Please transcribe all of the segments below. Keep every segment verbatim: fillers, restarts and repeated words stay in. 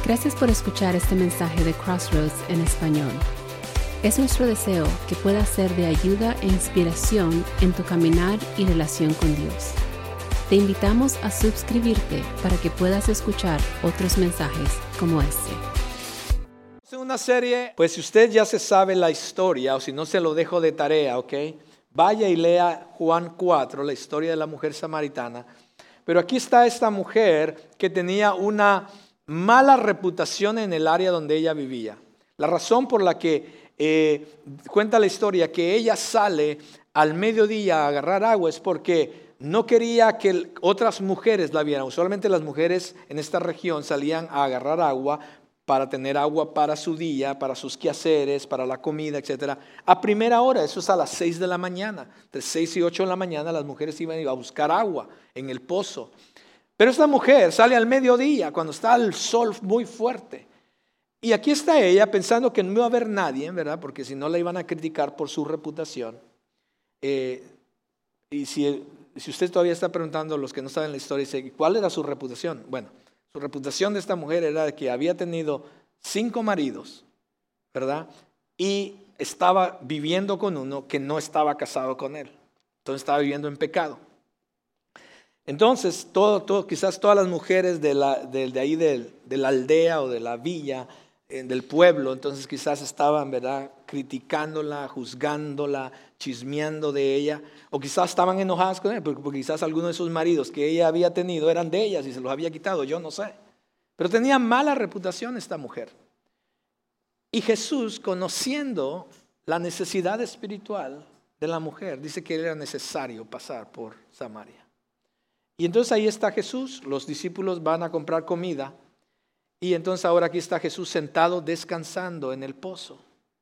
Gracias por escuchar este mensaje de Crossroads en español. Es nuestro deseo que pueda ser de ayuda e inspiración en tu caminar y relación con Dios. Te invitamos a suscribirte para que puedas escuchar otros mensajes como este. En una serie, pues si usted ya se sabe la historia, o si no se lo dejo de tarea, ¿ok? Vaya y lea Juan cuatro, la historia de la mujer samaritana. Pero aquí está esta mujer que tenía una mala reputación en el área donde ella vivía. La razón por la que eh, cuenta la historia que ella sale al mediodía a agarrar agua es porque no quería que otras mujeres la vieran. Usualmente las mujeres en esta región salían a agarrar agua para tener agua para su día, para sus quehaceres, para la comida, etcétera. A primera hora, eso es a las seis de la mañana. De seis y ocho de la mañana las mujeres iban a buscar agua en el pozo. Pero esta mujer sale al mediodía, cuando está el sol muy fuerte. Y aquí está ella pensando que no iba a haber nadie, ¿verdad? Porque si no la iban a criticar por su reputación. Eh, y si, si usted todavía está preguntando, los que no saben la historia, dice, ¿cuál era su reputación? Bueno, su reputación de esta mujer era que había tenido cinco maridos, ¿verdad? Y estaba viviendo con uno que no estaba casado con él. Entonces estaba viviendo en pecado. Entonces, todo, todo, quizás todas las mujeres de, la, de, de ahí de, de la aldea o de la villa, eh, del pueblo, entonces quizás estaban, ¿verdad?, criticándola, juzgándola, chismeando de ella, o quizás estaban enojadas con ella, porque, porque quizás algunos de sus maridos que ella había tenido eran de ellas y se los había quitado, yo no sé. Pero tenía mala reputación esta mujer. Y Jesús, conociendo la necesidad espiritual de la mujer, dice que era necesario pasar por Samaria. Y entonces ahí está Jesús, los discípulos van a comprar comida y entonces ahora aquí está Jesús sentado descansando en el pozo.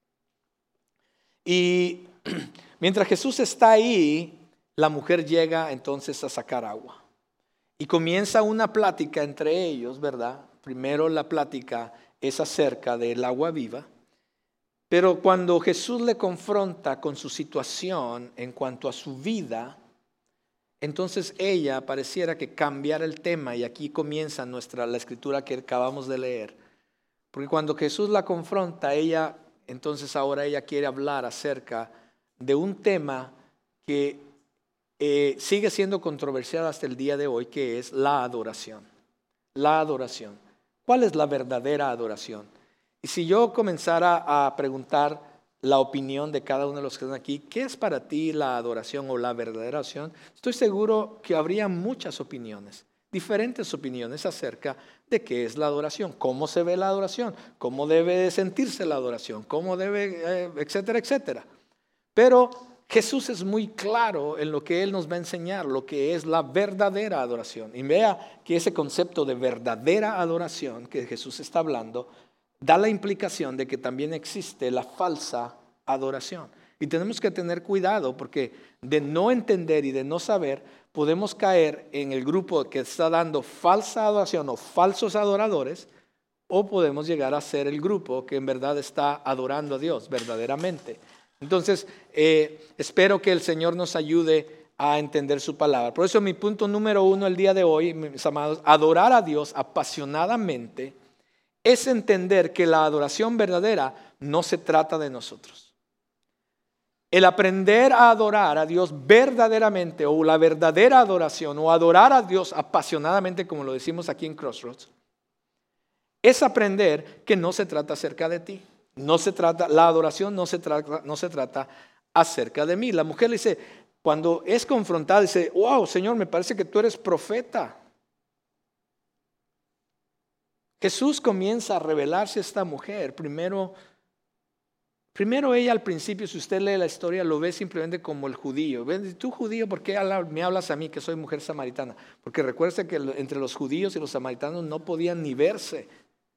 Y mientras Jesús está ahí, la mujer llega entonces a sacar agua. Y comienza una plática entre ellos, ¿verdad? Primero la plática es acerca del agua viva, pero cuando Jesús le confronta con su situación en cuanto a su vida, entonces ella pareciera que cambiara el tema y aquí comienza nuestra, la escritura que acabamos de leer. Porque cuando Jesús la confronta, ella, entonces ahora ella quiere hablar acerca de un tema que eh, sigue siendo controversial hasta el día de hoy, que es la adoración. La adoración. ¿Cuál es la verdadera adoración? Y si yo comenzara a preguntar la opinión de cada uno de los que están aquí, ¿qué es para ti la adoración o la verdadera adoración? Estoy seguro que habría muchas opiniones, diferentes opiniones acerca de qué es la adoración, cómo se ve la adoración, cómo debe sentirse la adoración, cómo debe, eh, etcétera, etcétera. Pero Jesús es muy claro en lo que Él nos va a enseñar, lo que es la verdadera adoración. Y vea que ese concepto de verdadera adoración que Jesús está hablando da la implicación de que también existe la falsa adoración. Y tenemos que tener cuidado porque de no entender y de no saber, podemos caer en el grupo que está dando falsa adoración o falsos adoradores, o podemos llegar a ser el grupo que en verdad está adorando a Dios verdaderamente. Entonces, eh, espero que el Señor nos ayude a entender su palabra. Por eso mi punto número uno el día de hoy, mis amados, adorar a Dios apasionadamente es entender que la adoración verdadera no se trata de nosotros. El aprender a adorar a Dios verdaderamente, o la verdadera adoración, o adorar a Dios apasionadamente, como lo decimos aquí en Crossroads, es aprender que no se trata acerca de ti. No se trata, la adoración no se trata, no se trata acerca de mí. La mujer le dice, cuando es confrontada, dice, wow, Señor, me parece que tú eres profeta. Jesús comienza a revelarse a esta mujer. Primero, primero ella al principio, si usted lee la historia, lo ve simplemente como el judío. ¿Ves? Tú judío, ¿por qué me hablas a mí que soy mujer samaritana? Porque recuerda que entre los judíos y los samaritanos no podían ni verse.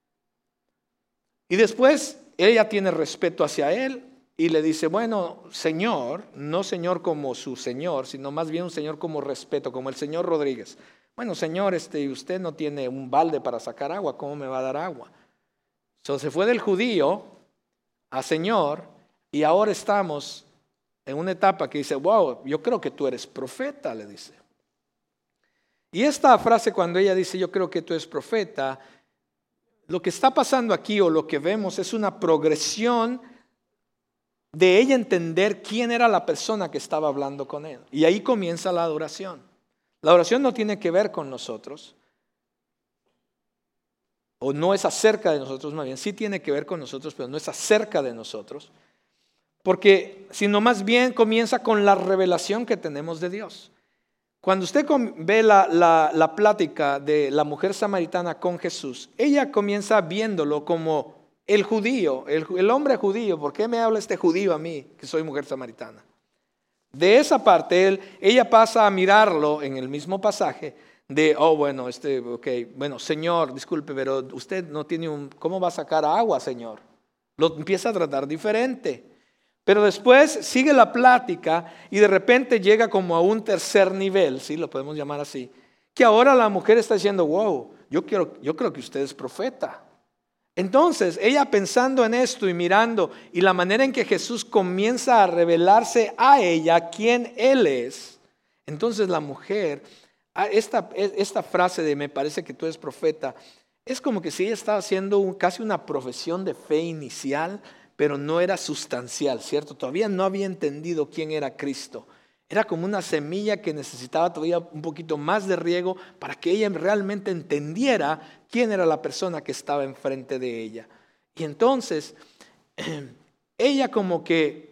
Y después ella tiene respeto hacia él y le dice, bueno, Señor, no Señor como su Señor, sino más bien un Señor como respeto, como el Señor Rodríguez. Bueno, Señor, este, usted no tiene un balde para sacar agua, ¿cómo me va a dar agua? So, se fue del judío a Señor y ahora estamos en una etapa que dice, wow, yo creo que tú eres profeta, le dice. Y esta frase cuando ella dice, yo creo que tú eres profeta, lo que está pasando aquí o lo que vemos es una progresión de ella entender quién era la persona que estaba hablando con él. Y ahí comienza la adoración. La adoración no tiene que ver con nosotros, o no es acerca de nosotros, más bien sí tiene que ver con nosotros, pero no es acerca de nosotros, porque sino más bien comienza con la revelación que tenemos de Dios. Cuando usted ve la, la, la plática de la mujer samaritana con Jesús, ella comienza viéndolo como el judío, el, el hombre judío. ¿Por qué me habla este judío a mí, que soy mujer samaritana? De esa parte, él, ella pasa a mirarlo en el mismo pasaje de, oh, bueno, este, okay, bueno, Señor, disculpe, pero usted no tiene un, ¿cómo va a sacar agua, Señor? Lo empieza a tratar diferente. Pero después sigue la plática y de repente llega como a un tercer nivel, ¿sí? Lo podemos llamar así, que ahora la mujer está diciendo, wow, yo, quiero, yo creo que usted es profeta. Entonces, ella pensando en esto y mirando y la manera en que Jesús comienza a revelarse a ella quién Él es, entonces la mujer, esta, esta frase de me parece que tú eres profeta, es como que si ella estaba haciendo un, casi una profesión de fe inicial, pero no era sustancial, ¿cierto? Todavía no había entendido quién era Cristo. Era como una semilla que necesitaba todavía un poquito más de riego para que ella realmente entendiera quién era la persona que estaba enfrente de ella. Y entonces, ella como que,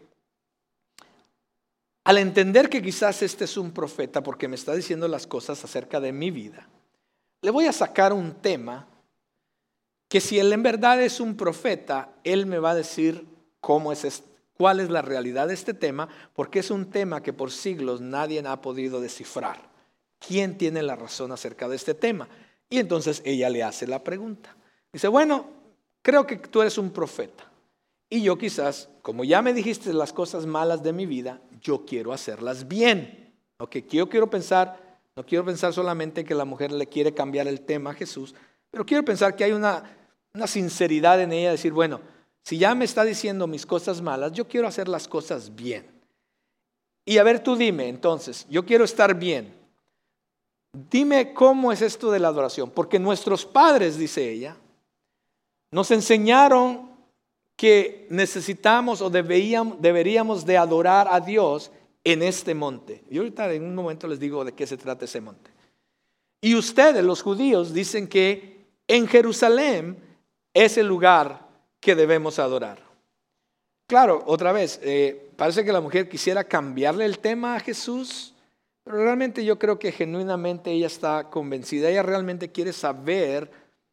al entender que quizás este es un profeta porque me está diciendo las cosas acerca de mi vida, le voy a sacar un tema que si él en verdad es un profeta, él me va a decir cómo es este. ¿Cuál es la realidad de este tema? Porque es un tema que por siglos nadie ha podido descifrar. ¿Quién tiene la razón acerca de este tema? Y entonces ella le hace la pregunta. Dice, bueno, creo que tú eres un profeta. Y yo quizás, como ya me dijiste las cosas malas de mi vida, yo quiero hacerlas bien. Okay, yo quiero pensar, no quiero pensar solamente que la mujer le quiere cambiar el tema a Jesús, pero quiero pensar que hay una, una sinceridad en ella de decir, bueno, si ya me está diciendo mis cosas malas, yo quiero hacer las cosas bien. Y a ver, tú dime, entonces, yo quiero estar bien. Dime cómo es esto de la adoración. Porque nuestros padres, dice ella, nos enseñaron que necesitamos o deberíamos, deberíamos de adorar a Dios en este monte. Y ahorita en un momento les digo de qué se trata ese monte. Y ustedes, los judíos, dicen que en Jerusalén es el lugar que debemos adorar. Claro, otra vez, eh, parece que la mujer quisiera cambiarle el tema a Jesús, pero realmente yo creo que genuinamente ella está convencida, ella realmente quiere saber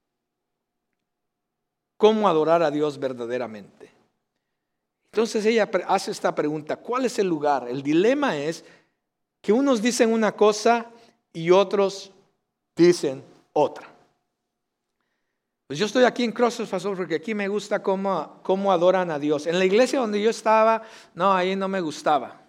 cómo adorar a Dios verdaderamente. Entonces ella hace esta pregunta, ¿cuál es el lugar? El dilema es que unos dicen una cosa y otros dicen otra. Pues yo estoy aquí en Crossroads, pastor, porque aquí me gusta cómo, cómo adoran a Dios. En la iglesia donde yo estaba, no, ahí no me gustaba.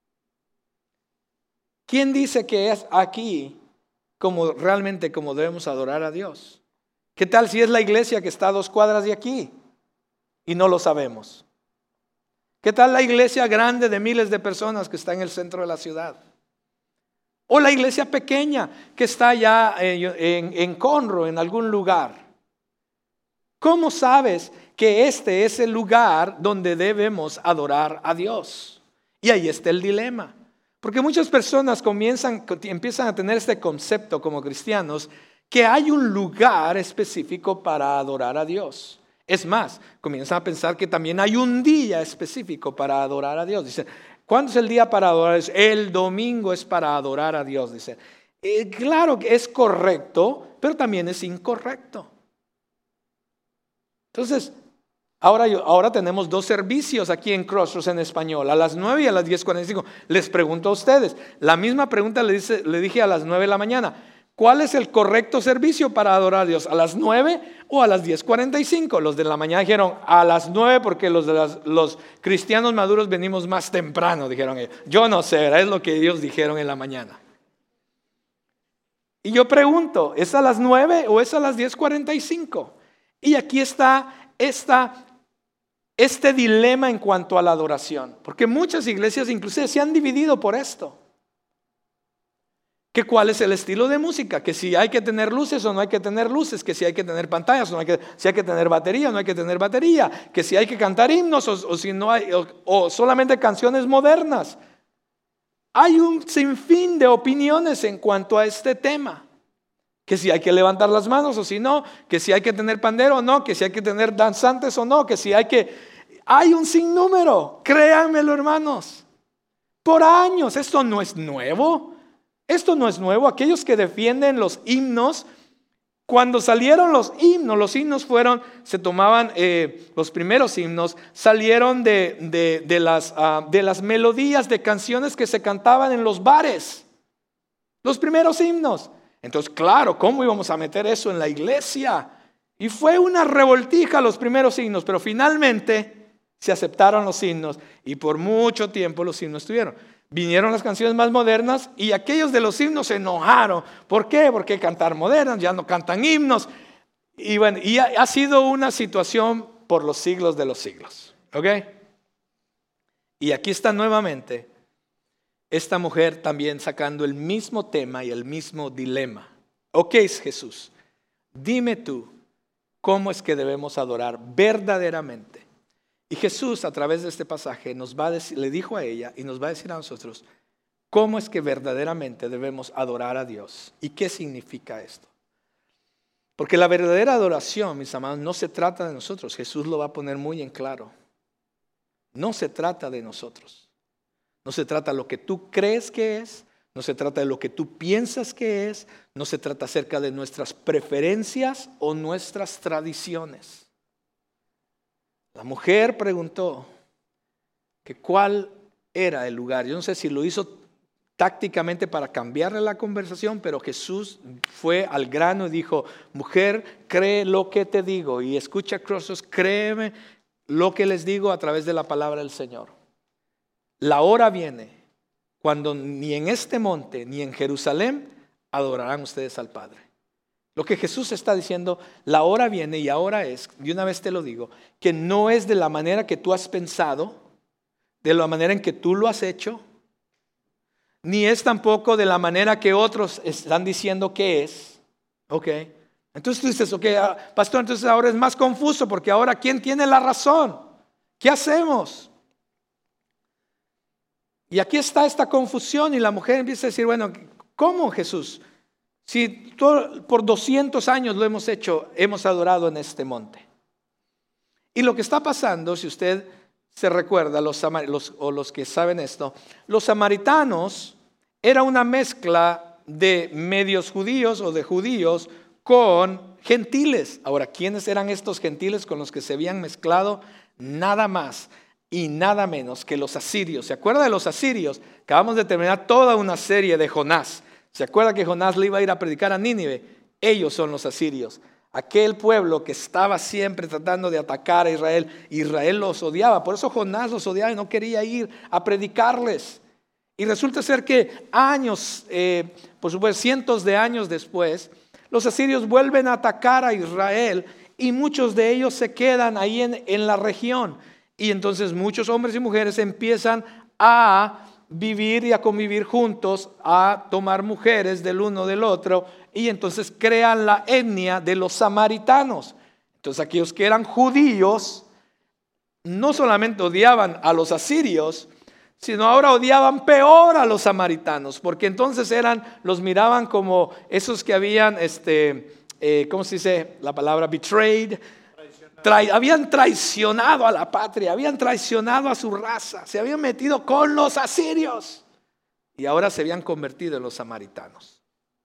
¿Quién dice que es aquí como realmente como debemos adorar a Dios? ¿Qué tal si es la iglesia que está a dos cuadras de aquí y no lo sabemos? ¿Qué tal la iglesia grande de miles de personas que está en el centro de la ciudad? O la iglesia pequeña que está allá en, en, en Conroe, en algún lugar. ¿Cómo sabes que este es el lugar donde debemos adorar a Dios? Y ahí está el dilema. Porque muchas personas comienzan, empiezan a tener este concepto como cristianos que hay un lugar específico para adorar a Dios. Es más, comienzan a pensar que también hay un día específico para adorar a Dios. Dicen, ¿cuándo es el día para adorar a Dios? El domingo es para adorar a Dios. Dicen, eh, claro que es correcto, pero también es incorrecto. Entonces, ahora, yo, ahora tenemos dos servicios aquí en Crossroads en español, a las nueve y a las diez cuarenta y cinco. Les pregunto a ustedes, la misma pregunta le, dice, le dije a las nueve de la mañana. ¿Cuál es el correcto servicio para adorar a Dios? ¿A las nueve o a las diez cuarenta y cinco? Los de la mañana dijeron a las nueve porque los, de las, los cristianos maduros venimos más temprano, dijeron ellos. Yo no sé, ¿verdad? Es lo que ellos dijeron en la mañana. Y yo pregunto, ¿es a las nueve o es a las diez cuarenta y cinco? Y aquí está esta, este dilema en cuanto a la adoración. Porque muchas iglesias inclusive se han dividido por esto. que cuál es el estilo de música, que si hay que tener luces o no hay que tener luces, que si hay que tener pantallas o no hay que, si hay que tener batería o no hay que tener batería, que si hay que cantar himnos o, o si no hay, o, o solamente canciones modernas. Hay un sinfín de opiniones en cuanto a este tema, que si hay que levantar las manos o si no, que si hay que tener pandero o no, que si hay que tener danzantes o no, que si hay que... Hay un sinnúmero, créanmelo, hermanos, por años. Esto no es nuevo. Esto no es nuevo. Aquellos que defienden los himnos, cuando salieron los himnos, los himnos fueron, se tomaban, eh, los primeros himnos salieron de, de, de, las, uh, de las melodías de canciones que se cantaban en los bares. Los primeros himnos. Entonces, claro, ¿cómo íbamos a meter eso en la iglesia? Y fue una revoltija los primeros himnos, pero finalmente se aceptaron los himnos y por mucho tiempo los himnos estuvieron. Vinieron las canciones más modernas y aquellos de los himnos se enojaron. ¿Por qué? Porque cantar modernas, ya no cantan himnos. Y bueno, y ha, ha sido una situación por los siglos de los siglos. ¿Ok? Y aquí está nuevamente esta mujer también sacando el mismo tema y el mismo dilema. Ok, Jesús, dime tú cómo es que debemos adorar verdaderamente. Y Jesús a través de este pasaje nos va a decir, le dijo a ella y nos va a decir a nosotros cómo es que verdaderamente debemos adorar a Dios y qué significa esto. Porque la verdadera adoración, mis amados, no se trata de nosotros. Jesús lo va a poner muy en claro. No se trata de nosotros. No se trata de lo que tú crees que es. No se trata de lo que tú piensas que es. No se trata acerca de nuestras preferencias o nuestras tradiciones. La mujer preguntó que cuál era el lugar. Yo no sé si lo hizo tácticamente para cambiarle la conversación, pero Jesús fue al grano y dijo, mujer, cree lo que te digo. Y escucha, Crossroads, créeme lo que les digo a través de la palabra del Señor. La hora viene cuando ni en este monte ni en Jerusalén adorarán ustedes al Padre. Lo que Jesús está diciendo, la hora viene y ahora es, de una vez te lo digo, que no es de la manera que tú has pensado, de la manera en que tú lo has hecho, ni es tampoco de la manera que otros están diciendo que es. Ok, entonces tú dices, ok, pastor, entonces ahora es más confuso porque ahora ¿quién tiene la razón? ¿Qué hacemos? Y aquí está esta confusión y la mujer empieza a decir, bueno, ¿cómo, Jesús? Si todo, por doscientos años lo hemos hecho, hemos adorado en este monte. Y lo que está pasando, si usted se recuerda, los, los, o los que saben esto, los samaritanos era una mezcla de medios judíos o de judíos con gentiles. Ahora, ¿quiénes eran estos gentiles con los que se habían mezclado? Nada más y nada menos que los asirios. ¿Se acuerda de los asirios? Acabamos de terminar toda una serie de Jonás. ¿Se acuerda que Jonás le iba a ir a predicar a Nínive? Ellos son los asirios. Aquel pueblo que estaba siempre tratando de atacar a Israel. Israel los odiaba. Por eso Jonás los odiaba y no quería ir a predicarles. Y resulta ser que años, eh, por supuesto cientos de años después, los asirios vuelven a atacar a Israel y muchos de ellos se quedan ahí en, en la región. Y entonces muchos hombres y mujeres empiezan a vivir y a convivir juntos, a tomar mujeres del uno del otro, y entonces crean la etnia de los samaritanos. Entonces aquellos que eran judíos no solamente odiaban a los asirios, sino ahora odiaban peor a los samaritanos, porque entonces eran, los miraban como esos que habían, este, eh, ¿cómo se dice la palabra? Betrayed. Trai, habían traicionado a la patria, habían traicionado a su raza, se habían metido con los asirios y ahora se habían convertido en los samaritanos.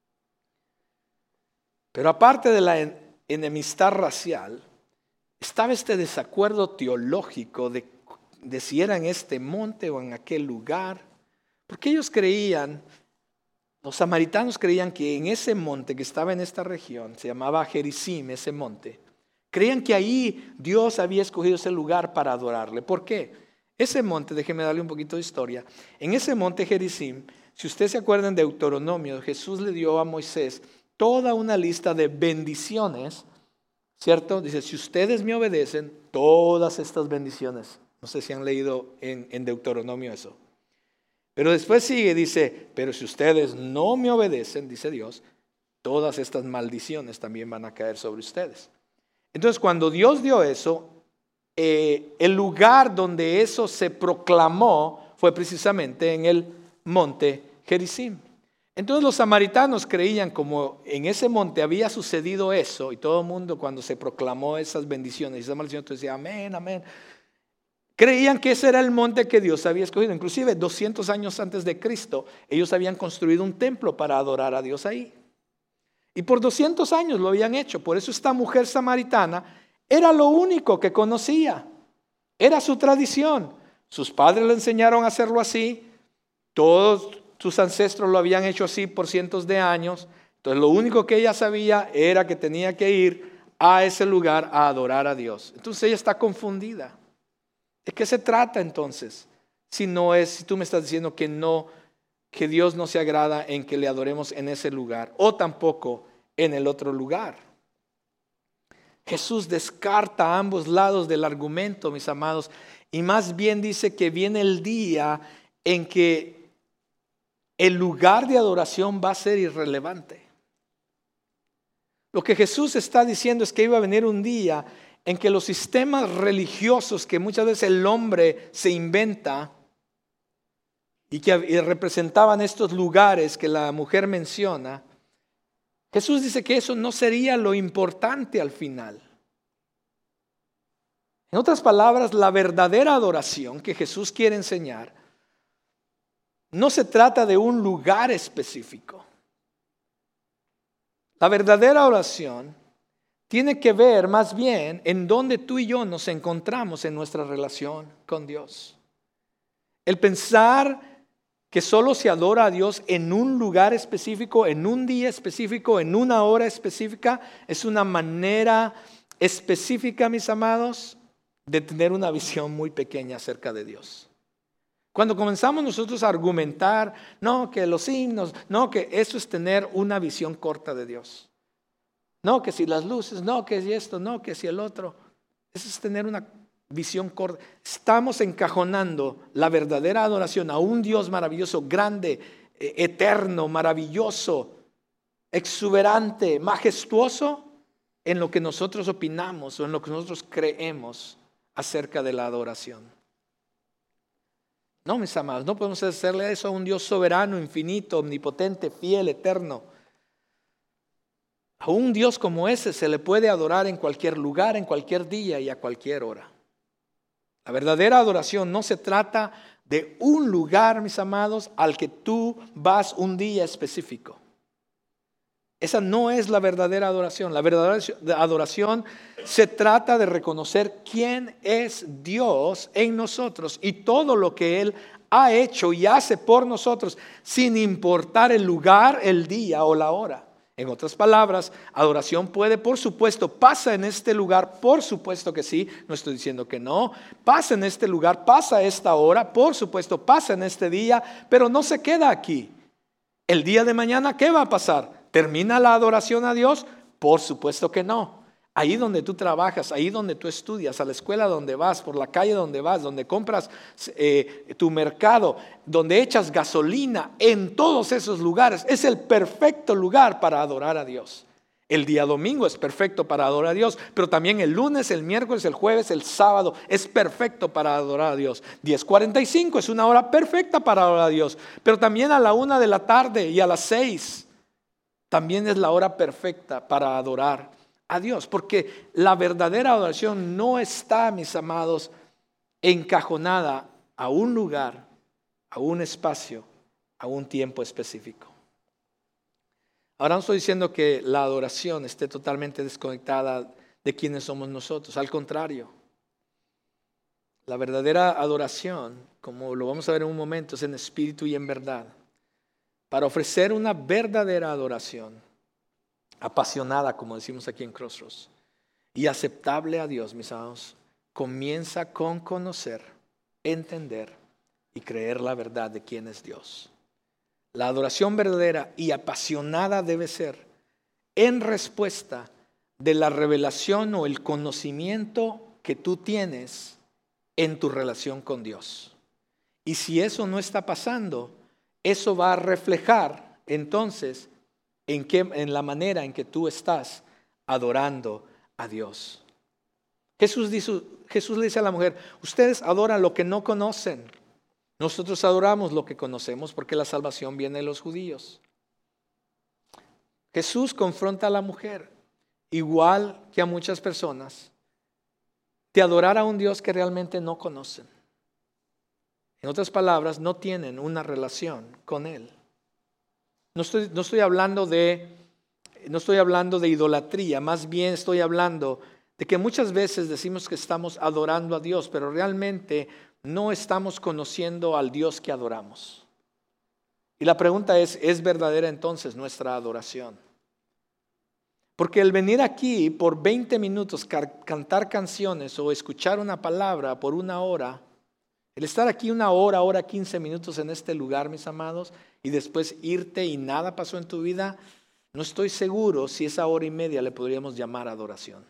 Pero aparte de la enemistad racial, estaba este desacuerdo teológico de, de si era en este monte o en aquel lugar, porque ellos creían, los samaritanos creían que en ese monte que estaba en esta región, se llamaba Gerizim, ese monte, creían que ahí Dios había escogido ese lugar para adorarle. ¿Por qué? Ese monte, déjeme darle un poquito de historia. En ese monte Gerizim, si ustedes se acuerdan de Deuteronomio, Jesús le dio a Moisés toda una lista de bendiciones, ¿cierto? Dice, si ustedes me obedecen, todas estas bendiciones. No sé si han leído en, en Deuteronomio eso. Pero después sigue, dice, pero si ustedes no me obedecen, dice Dios, todas estas maldiciones también van a caer sobre ustedes. Entonces, cuando Dios dio eso, eh, el lugar donde eso se proclamó fue precisamente en el monte Gerizim. Entonces los samaritanos creían, como en ese monte había sucedido eso, y todo el mundo cuando se proclamó esas bendiciones y esas maldiciones decía amén, amén, creían que ese era el monte que Dios había escogido. Inclusive doscientos años antes de Cristo, ellos habían construido un templo para adorar a Dios ahí. Y por doscientos años lo habían hecho. Por eso esta mujer samaritana era lo único que conocía. Era su tradición. Sus padres le enseñaron a hacerlo así. Todos sus ancestros lo habían hecho así por cientos de años. Entonces lo único que ella sabía era que tenía que ir a ese lugar a adorar a Dios. Entonces ella está confundida. ¿De qué se trata entonces? Si no es, si tú me estás diciendo que no, que Dios no se agrada en que le adoremos en ese lugar o tampoco en el otro lugar. Jesús descarta ambos lados del argumento, mis amados, y más bien dice que viene el día en que el lugar de adoración va a ser irrelevante. Lo que Jesús está diciendo es que iba a venir un día en que los sistemas religiosos que muchas veces el hombre se inventa y que representaban estos lugares que la mujer menciona, Jesús dice que eso no sería lo importante al final. En otras palabras, la verdadera adoración que Jesús quiere enseñar no se trata de un lugar específico. La verdadera oración tiene que ver más bien en donde tú y yo nos encontramos en nuestra relación con Dios. El pensar que solo se adora a Dios en un lugar específico, en un día específico, en una hora específica, es una manera específica, mis amados, de tener una visión muy pequeña acerca de Dios. Cuando comenzamos nosotros a argumentar, no, que los himnos, no, que eso es tener una visión corta de Dios. No, que si las luces, no, que si esto, no, que si el otro. Eso es tener una visión corta. Estamos encajonando la verdadera adoración a un Dios maravilloso, grande, eterno, maravilloso, exuberante, majestuoso, en lo que nosotros opinamos o en lo que nosotros creemos acerca de la adoración. No, mis amados, no podemos hacerle eso a un Dios soberano, infinito, omnipotente, fiel, eterno. A un Dios como ese se le puede adorar en cualquier lugar, en cualquier día y a cualquier hora. La verdadera adoración no se trata de un lugar, mis amados, al que tú vas un día específico. Esa no es la verdadera adoración. La verdadera adoración se trata de reconocer quién es Dios en nosotros y todo lo que Él ha hecho y hace por nosotros, sin importar el lugar, el día o la hora. En otras palabras, adoración puede, por supuesto, pasa en este lugar, por supuesto que sí, no estoy diciendo que no, pasa en este lugar, pasa a esta hora, por supuesto, pasa en este día, pero no se queda aquí. El día de mañana, ¿qué va a pasar? ¿Termina la adoración a Dios? Por supuesto que no. Ahí donde tú trabajas, ahí donde tú estudias, a la escuela donde vas, por la calle donde vas, donde compras eh, tu mercado, donde echas gasolina, en todos esos lugares, es el perfecto lugar para adorar a Dios. El día domingo es perfecto para adorar a Dios, pero también el lunes, el miércoles, el jueves, el sábado es perfecto para adorar a Dios. diez cuarenta y cinco es una hora perfecta para adorar a Dios, pero también a la una de la tarde y a las seis también es la hora perfecta para adorar a Dios, porque la verdadera adoración no está, mis amados, encajonada a un lugar, a un espacio, a un tiempo específico. Ahora no estoy diciendo que la adoración esté totalmente desconectada de quienes somos nosotros, al contrario. La verdadera adoración, como lo vamos a ver en un momento, es en espíritu y en verdad. Para ofrecer una verdadera adoración, apasionada, como decimos aquí en Crossroads, y aceptable a Dios, mis amados, comienza con conocer, entender y creer la verdad de quién es Dios. La adoración verdadera y apasionada debe ser en respuesta de la revelación o el conocimiento que tú tienes en tu relación con Dios. Y si eso no está pasando, eso va a reflejar entonces en, qué, en la manera en que tú estás adorando a Dios. Jesús, dice, Jesús le dice a la mujer, ustedes adoran lo que no conocen. Nosotros adoramos lo que conocemos porque la salvación viene de los judíos. Jesús confronta a la mujer, igual que a muchas personas, de adorar a un Dios que realmente no conocen. En otras palabras, no tienen una relación con Él. No estoy, no estoy hablando de, no estoy hablando de idolatría, más bien estoy hablando de que muchas veces decimos que estamos adorando a Dios, pero realmente no estamos conociendo al Dios que adoramos. Y la pregunta es, ¿es verdadera entonces nuestra adoración? Porque el venir aquí por veinte minutos, cantar canciones o escuchar una palabra por una hora, el estar aquí una hora, hora, quince minutos en este lugar, mis amados, y después irte y nada pasó en tu vida, no estoy seguro si esa hora y media le podríamos llamar adoración.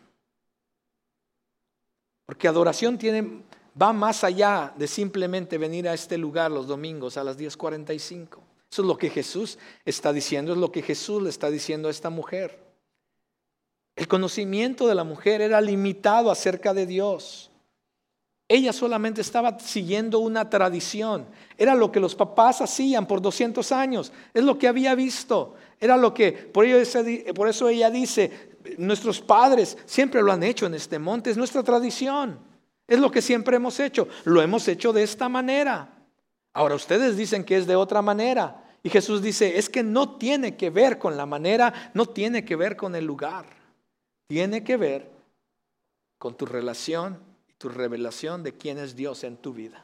Porque adoración tiene, va más allá de simplemente venir a este lugar los domingos a las diez cuarenta y cinco. Eso es lo que Jesús está diciendo, es lo que Jesús le está diciendo a esta mujer. El conocimiento de la mujer era limitado acerca de Dios. Ella solamente estaba siguiendo una tradición. Era lo que los papás hacían por doscientos años. Es lo que había visto. Era lo que, por eso, por eso ella dice, nuestros padres siempre lo han hecho en este monte. Es nuestra tradición. Es lo que siempre hemos hecho. Lo hemos hecho de esta manera. Ahora ustedes dicen que es de otra manera. Y Jesús dice, es que no tiene que ver con la manera, no tiene que ver con el lugar. Tiene que ver con tu relación y tu revelación de quién es Dios en tu vida.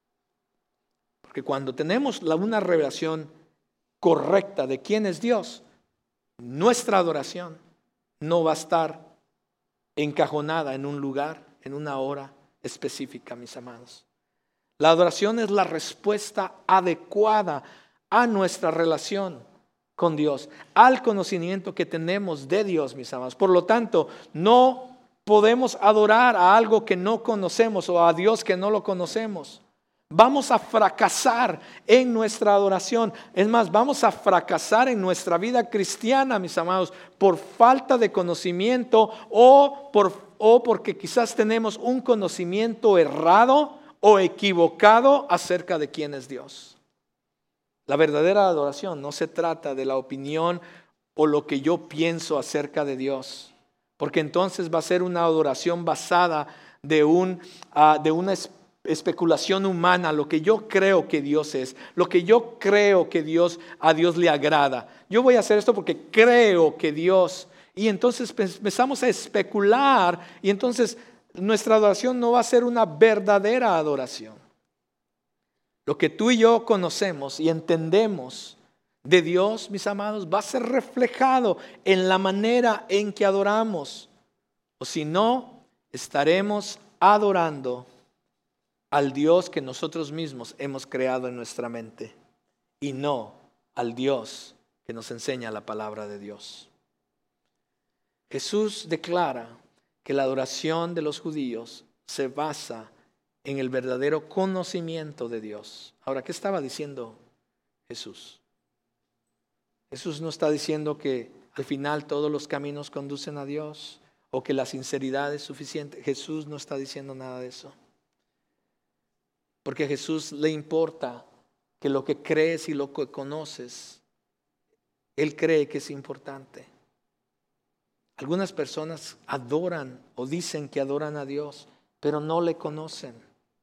Porque cuando tenemos una revelación correcta de quién es Dios, nuestra adoración no va a estar encajonada en un lugar, en una hora específica, mis amados. La adoración es la respuesta adecuada a nuestra relación con Dios, al conocimiento que tenemos de Dios, mis amados. Por lo tanto, no podemos adorar a algo que no conocemos o a Dios que no lo conocemos. Vamos a fracasar en nuestra adoración. Es más, vamos a fracasar en nuestra vida cristiana, mis amados, por falta de conocimiento o, por, o porque quizás tenemos un conocimiento errado o equivocado acerca de quién es Dios. La verdadera adoración no se trata de la opinión o lo que yo pienso acerca de Dios, porque entonces va a ser una adoración basada de, un, uh, de una especulación humana, lo que yo creo que Dios es, lo que yo creo que Dios, a Dios le agrada. Yo voy a hacer esto porque creo que Dios, y entonces empezamos a especular, y entonces nuestra adoración no va a ser una verdadera adoración. Lo que tú y yo conocemos y entendemos de Dios, mis amados, va a ser reflejado en la manera en que adoramos. O si no, estaremos adorando al Dios que nosotros mismos hemos creado en nuestra mente y no al Dios que nos enseña la palabra de Dios. Jesús declara que la adoración de los judíos se basa en el verdadero conocimiento de Dios. Ahora, ¿qué estaba diciendo Jesús? Jesús no está diciendo que al final todos los caminos conducen a Dios o que la sinceridad es suficiente. Jesús no está diciendo nada de eso. Porque a Jesús le importa que lo que crees y lo que conoces, Él cree que es importante. Algunas personas adoran o dicen que adoran a Dios, pero no le conocen.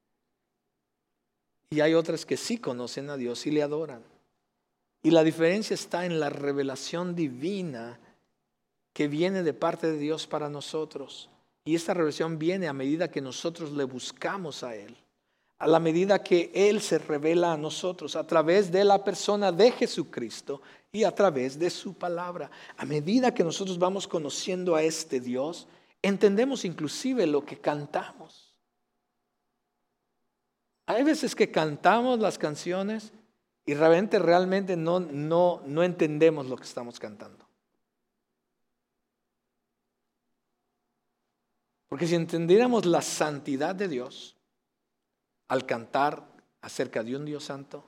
Y hay otras que sí conocen a Dios y le adoran. Y la diferencia está en la revelación divina que viene de parte de Dios para nosotros. Y esta revelación viene a medida que nosotros le buscamos a Él. A la medida que Él se revela a nosotros a través de la persona de Jesucristo y a través de su palabra. A medida que nosotros vamos conociendo a este Dios, entendemos inclusive lo que cantamos. Hay veces que cantamos las canciones y realmente, realmente no, no, no entendemos lo que estamos cantando. Porque si entendiéramos la santidad de Dios, al cantar acerca de un Dios santo,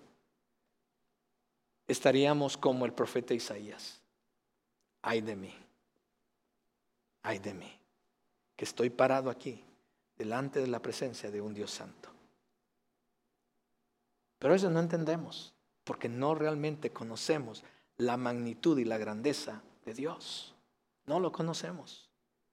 estaríamos como el profeta Isaías. Ay de mí, ay de mí, que estoy parado aquí, delante de la presencia de un Dios santo. Pero eso no entendemos, porque no realmente conocemos la magnitud y la grandeza de Dios. No lo conocemos.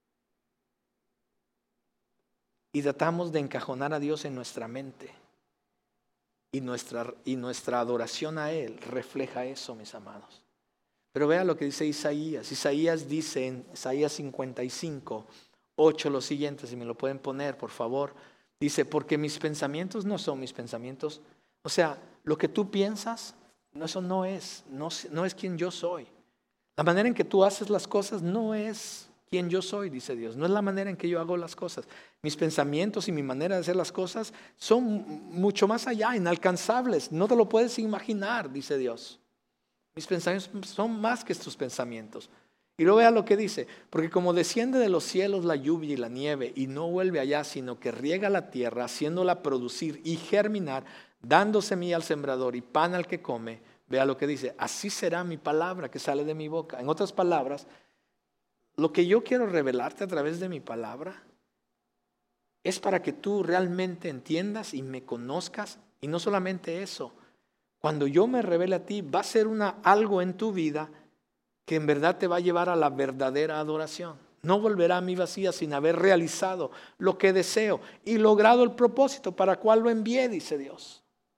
Y tratamos de encajonar a Dios en nuestra mente. Y nuestra, y nuestra adoración a Él refleja eso, mis amados. Pero vea lo que dice Isaías. Isaías dice en Isaías cincuenta y cinco, ocho lo siguiente, si me lo pueden poner, por favor. Dice, porque mis pensamientos no son mis pensamientos. O sea, lo que tú piensas, eso no es, no, no es quien yo soy. La manera en que tú haces las cosas no es quien yo soy, dice Dios. No es la manera en que yo hago las cosas. Mis pensamientos y mi manera de hacer las cosas son mucho más allá, inalcanzables. No te lo puedes imaginar, dice Dios. Mis pensamientos son más que tus pensamientos. Y luego vea lo que dice. Porque como desciende de los cielos la lluvia y la nieve y no vuelve allá, sino que riega la tierra, haciéndola producir y germinar, dando semilla al sembrador y pan al que come. Vea lo que dice. Así será mi palabra que sale de mi boca. En otras palabras, lo que yo quiero revelarte a través de mi palabra es para que tú realmente entiendas y me conozcas. Y no solamente eso. Cuando yo me revele a ti, va a ser una, algo en tu vida que en verdad te va a llevar a la verdadera adoración. No volverá a mí vacía sin haber realizado lo que deseo y logrado el propósito para cual lo envié, dice Dios.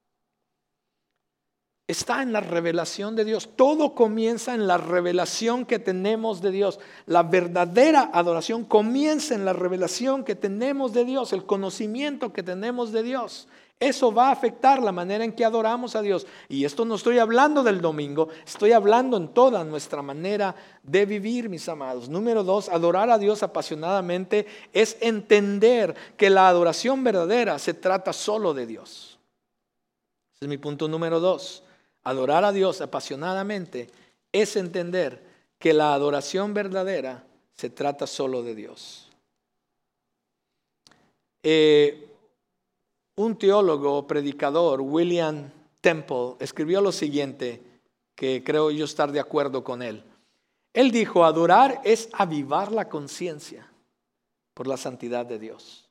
Está en la revelación de Dios. Todo comienza en la revelación que tenemos de Dios. La verdadera adoración comienza en la revelación que tenemos de Dios, el conocimiento que tenemos de Dios. Eso va a afectar la manera en que adoramos a Dios. Y esto no estoy hablando del domingo, estoy hablando en toda nuestra manera de vivir, mis amados. Número dos, adorar a Dios apasionadamente es entender que la adoración verdadera se trata solo de Dios. Ese es mi punto número dos. Adorar a Dios apasionadamente es entender que la adoración verdadera se trata solo de Dios. Eh, un teólogo, predicador, William Temple, escribió lo siguiente, que creo yo estar de acuerdo con él. Él dijo, adorar es avivar la conciencia por la santidad de Dios.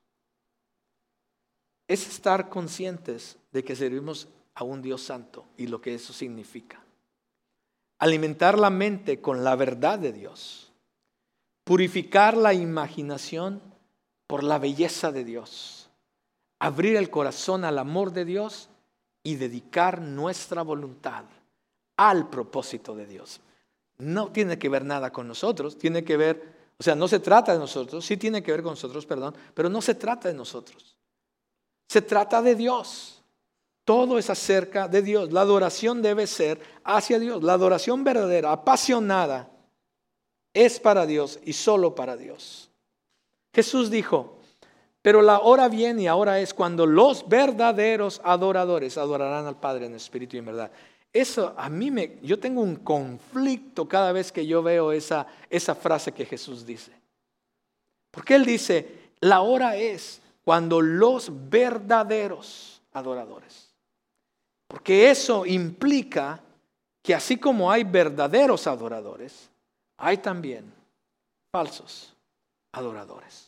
Es estar conscientes de que servimos a un Dios santo y lo que eso significa. Alimentar la mente con la verdad de Dios. Purificar la imaginación por la belleza de Dios. Abrir el corazón al amor de Dios y dedicar nuestra voluntad al propósito de Dios. No tiene que ver nada con nosotros, tiene que ver, o sea, no se trata de nosotros, sí tiene que ver con nosotros, perdón, pero no se trata de nosotros. Se trata de Dios. Todo es acerca de Dios. La adoración debe ser hacia Dios. La adoración verdadera, apasionada, es para Dios y solo para Dios. Jesús dijo, pero la hora viene y ahora es cuando los verdaderos adoradores adorarán al Padre en espíritu y en verdad. Eso a mí me, yo tengo un conflicto cada vez que yo veo esa, esa frase que Jesús dice. Porque Él dice, la hora es cuando los verdaderos adoradores. Porque eso implica que así como hay verdaderos adoradores, hay también falsos adoradores.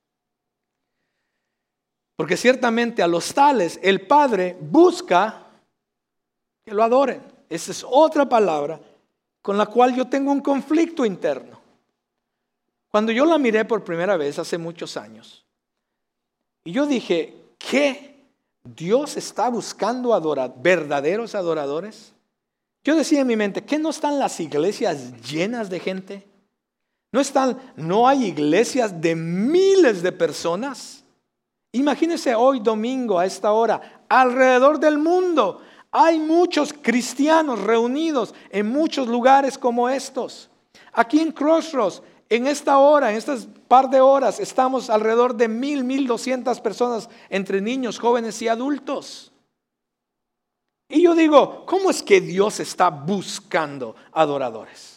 Porque ciertamente a los tales el Padre busca que lo adoren. Esa es otra palabra con la cual yo tengo un conflicto interno. Cuando yo la miré por primera vez hace muchos años, y yo dije, ¿qué? ¿Dios está buscando adorar, verdaderos adoradores? Yo decía en mi mente, ¿qué no están las iglesias llenas de gente? ¿No están, no hay iglesias de miles de personas? Imagínense hoy domingo a esta hora, alrededor del mundo hay muchos cristianos reunidos en muchos lugares como estos. Aquí en Crossroads, en esta hora, en estas par de horas, estamos alrededor de mil, mil doscientas personas entre niños, jóvenes y adultos. Y yo digo, ¿cómo es que Dios está buscando adoradores?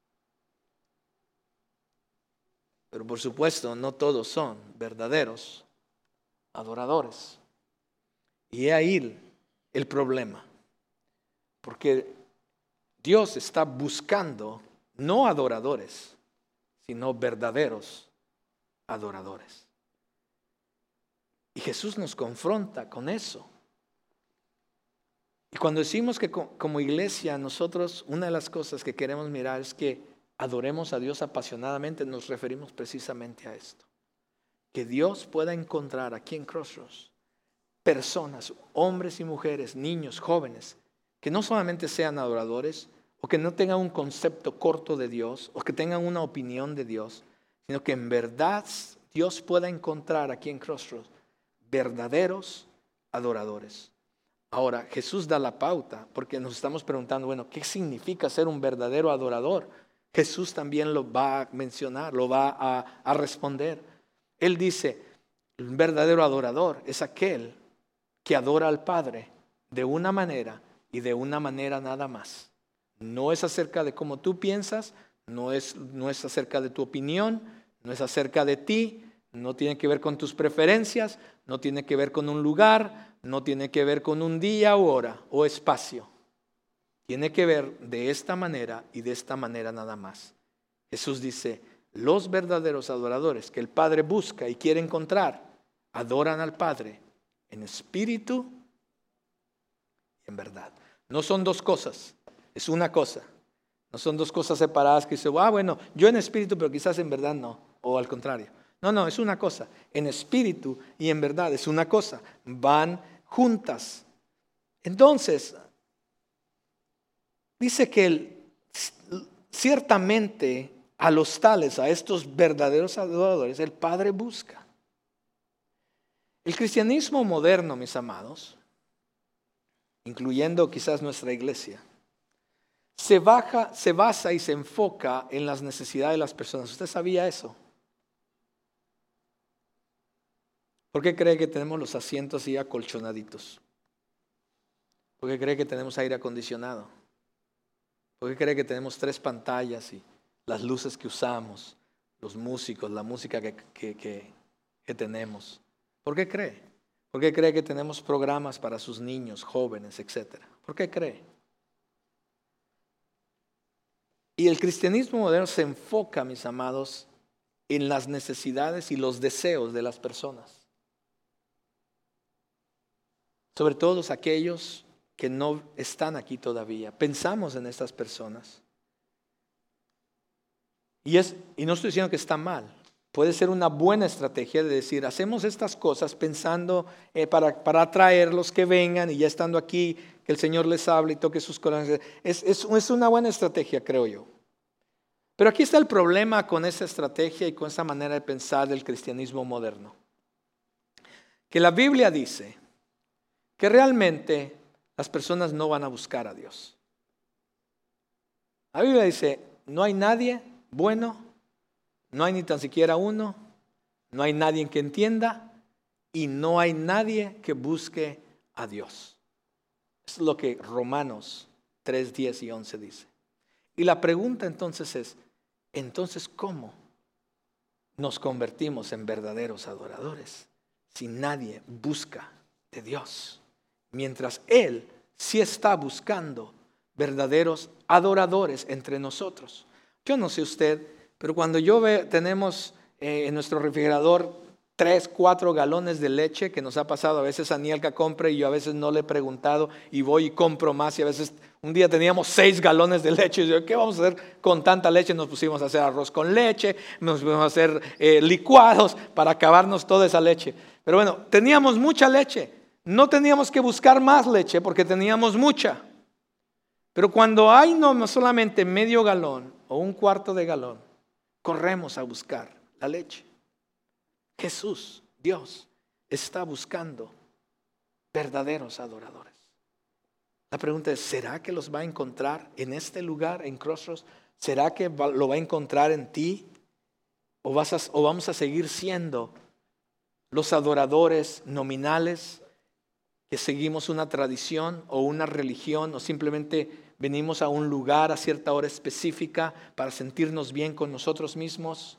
Pero por supuesto, no todos son verdaderos adoradores. Y he ahí el problema. Porque Dios está buscando no adoradores, sino verdaderos adoradores. Y Jesús nos confronta con eso. Y cuando decimos que como iglesia nosotros, una de las cosas que queremos mirar es que adoremos a Dios apasionadamente, nos referimos precisamente a esto. Que Dios pueda encontrar aquí en Crossroads personas, hombres y mujeres, niños, jóvenes, que no solamente sean adoradores o que no tengan un concepto corto de Dios o que tengan una opinión de Dios, sino que en verdad Dios pueda encontrar aquí en Crossroads verdaderos adoradores. Ahora, Jesús da la pauta porque nos estamos preguntando, bueno, ¿qué significa ser un verdadero adorador? Jesús también lo va a mencionar, lo va a, a responder. Él dice, un verdadero adorador es aquel que adora al Padre de una manera y de una manera nada más. No es acerca de cómo tú piensas, no es, no es acerca de tu opinión, no es acerca de ti, no tiene que ver con tus preferencias, no tiene que ver con un lugar, no tiene que ver con un día o hora o espacio. Tiene que ver de esta manera y de esta manera nada más. Jesús dice, los verdaderos adoradores que el Padre busca y quiere encontrar, adoran al Padre en espíritu y en verdad. No son dos cosas, es una cosa. No son dos cosas separadas que dice, ah, bueno, yo en espíritu, pero quizás en verdad no, o al contrario. No, no, es una cosa. En espíritu y en verdad es una cosa. Van juntas. Entonces, dice que el, ciertamente a los tales, a estos verdaderos adoradores, el Padre busca. El cristianismo moderno, mis amados, incluyendo quizás nuestra iglesia, se, baja, se basa y se enfoca en las necesidades de las personas. ¿Usted sabía eso? ¿Por qué cree que tenemos los asientos así acolchonaditos? ¿Por qué cree que tenemos aire acondicionado? ¿Por qué cree que tenemos tres pantallas y las luces que usamos, los músicos, la música que, que, que, que tenemos? ¿Por qué cree? ¿Por qué cree que tenemos programas para sus niños, jóvenes, etcétera? ¿Por qué cree? Y el cristianismo moderno se enfoca, mis amados, en las necesidades y los deseos de las personas. Sobre todo aquellos que no están aquí todavía. Pensamos en estas personas. Y, es, y no estoy diciendo que está mal. Puede ser una buena estrategia de decir, hacemos estas cosas pensando eh, para, para atraerlos que vengan y ya estando aquí, que el Señor les hable y toque sus corazones. Es, es, es una buena estrategia, creo yo. Pero aquí está el problema con esa estrategia y con esa manera de pensar del cristianismo moderno. Que la Biblia dice que realmente las personas no van a buscar a Dios. La Biblia dice, no hay nadie bueno, no hay ni tan siquiera uno, no hay nadie que entienda y no hay nadie que busque a Dios. Es lo que Romanos tres, diez y once dice. Y la pregunta entonces es, entonces ¿cómo nos convertimos en verdaderos adoradores si nadie busca de Dios? Mientras Él sí está buscando verdaderos adoradores entre nosotros. Yo no sé usted, pero cuando yo veo, tenemos eh, en nuestro refrigerador tres, cuatro galones de leche que nos ha pasado. A veces Anielka compra y yo a veces no le he preguntado y voy y compro más. Y a veces un día teníamos seis galones de leche. Y yo, ¿qué vamos a hacer con tanta leche? Nos pusimos a hacer arroz con leche, nos pusimos a hacer eh, licuados para acabarnos toda esa leche. Pero bueno, teníamos mucha leche. No teníamos que buscar más leche porque teníamos mucha. Pero cuando hay no solamente medio galón o un cuarto de galón, corremos a buscar la leche. Jesús, Dios, está buscando verdaderos adoradores. La pregunta es, ¿será que los va a encontrar en este lugar, en Crossroads? ¿Será que lo va a encontrar en ti? ¿O, vas a, o vamos a seguir siendo los adoradores nominales que seguimos una tradición o una religión o simplemente venimos a un lugar a cierta hora específica para sentirnos bien con nosotros mismos?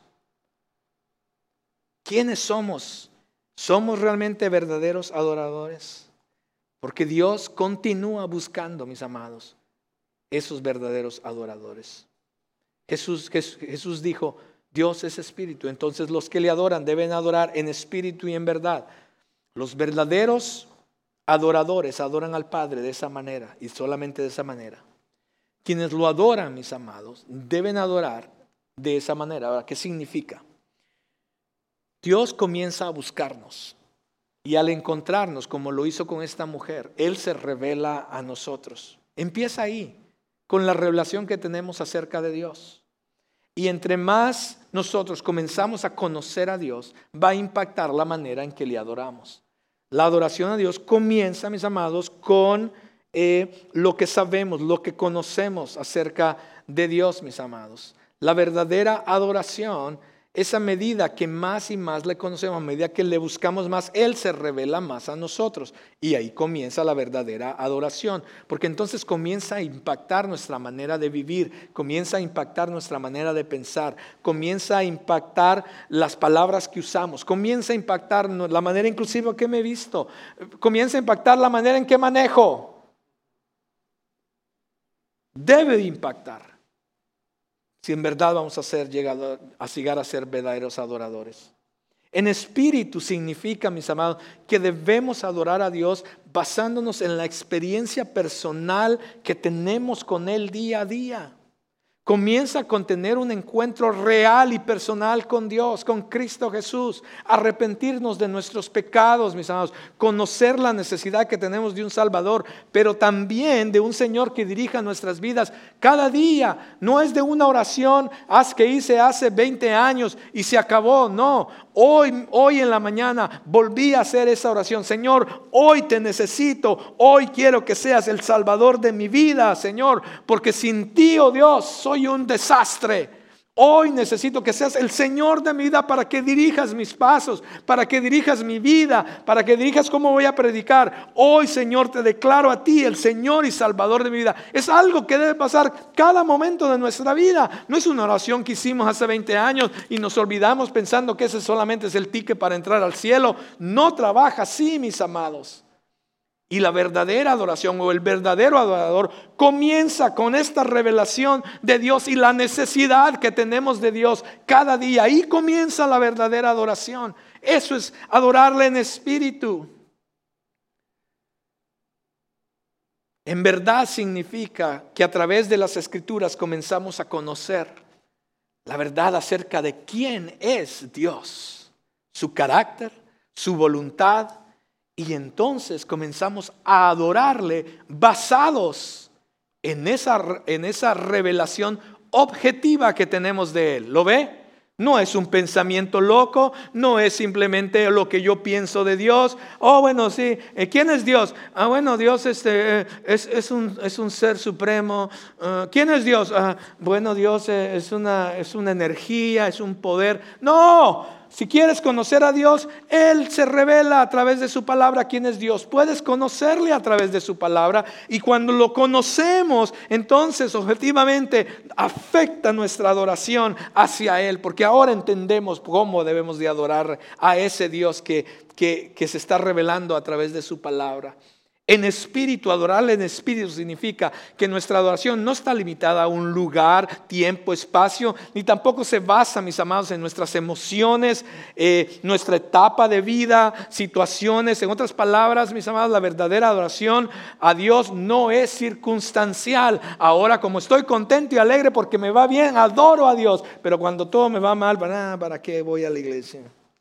¿Quiénes somos? ¿Somos realmente verdaderos adoradores? Porque Dios continúa buscando, mis amados, esos verdaderos adoradores. Jesús, Jesús dijo, Dios es espíritu, entonces los que le adoran deben adorar en espíritu y en verdad. Los verdaderos adoradores adoran al Padre de esa manera y solamente de esa manera. Quienes lo adoran, mis amados, deben adorar de esa manera. Ahora, ¿qué significa? Dios comienza a buscarnos y al encontrarnos, como lo hizo con esta mujer, Él se revela a nosotros. Empieza ahí, con la revelación que tenemos acerca de Dios. Y entre más nosotros comenzamos a conocer a Dios, va a impactar la manera en que le adoramos. La adoración a Dios comienza, mis amados, con eh, lo que sabemos, lo que conocemos acerca de Dios, mis amados. La verdadera adoración es a medida que más y más le conocemos, a medida que le buscamos más, Él se revela más a nosotros. Y ahí comienza la verdadera adoración, porque entonces comienza a impactar nuestra manera de vivir, comienza a impactar nuestra manera de pensar, comienza a impactar las palabras que usamos, comienza a impactar la manera inclusive que me he visto, comienza a impactar la manera en que manejo. Debe de impactar. Si en verdad vamos a, ser llegado, a llegar a ser verdaderos adoradores. En espíritu significa, mis amados, que debemos adorar a Dios basándonos en la experiencia personal que tenemos con Él día a día. Comienza con tener un encuentro real y personal con Dios, con Cristo Jesús. Arrepentirnos de nuestros pecados, mis amados. Conocer la necesidad que tenemos de un Salvador, pero también de un Señor que dirija nuestras vidas cada día. No es de una oración que hice hace veinte años y se acabó. No, hoy, hoy en la mañana volví a hacer esa oración. Señor, hoy te necesito. Hoy quiero que seas el Salvador de mi vida, Señor. Porque sin ti, oh Dios, soy Soy un desastre. Hoy necesito que seas el Señor de mi vida para que dirijas mis pasos, para que dirijas mi vida, para que dirijas cómo voy a predicar. Hoy, Señor, te declaro a ti el Señor y Salvador de mi vida. Es algo que debe pasar cada momento de nuestra vida. No es una oración que hicimos hace veinte años y nos olvidamos pensando que ese solamente es el ticket para entrar al cielo. No trabaja así, mis amados. Y la verdadera adoración o el verdadero adorador comienza con esta revelación de Dios y la necesidad que tenemos de Dios cada día. Ahí comienza la verdadera adoración. Eso es adorarle en espíritu. En verdad significa que a través de las Escrituras comenzamos a conocer la verdad acerca de quién es Dios, su carácter, su voluntad. Y entonces comenzamos a adorarle basados en esa, en esa revelación objetiva que tenemos de Él. ¿Lo ve? No es un pensamiento loco, no es simplemente lo que yo pienso de Dios. Oh, bueno, sí, ¿quién es Dios? Ah, bueno, Dios este, es, es, un, es un ser supremo. Uh, ¿Quién es Dios? Ah, bueno, Dios es una, es una energía, es un poder. No. Si quieres conocer a Dios, Él se revela a través de su palabra quién es Dios. Puedes conocerle a través de su palabra y cuando lo conocemos, entonces objetivamente afecta nuestra adoración hacia Él. Porque ahora entendemos cómo debemos de adorar a ese Dios que, que, que se está revelando a través de su palabra. En espíritu, adorarle en espíritu significa que nuestra adoración no está limitada a un lugar, tiempo, espacio, ni tampoco se basa, mis amados, en nuestras emociones, eh, nuestra etapa de vida, situaciones. En otras palabras, mis amados, la verdadera adoración a Dios no es circunstancial. Ahora, como estoy contento y alegre porque me va bien, adoro a Dios, pero cuando todo me va mal, ¿para, ¿para qué voy a la iglesia?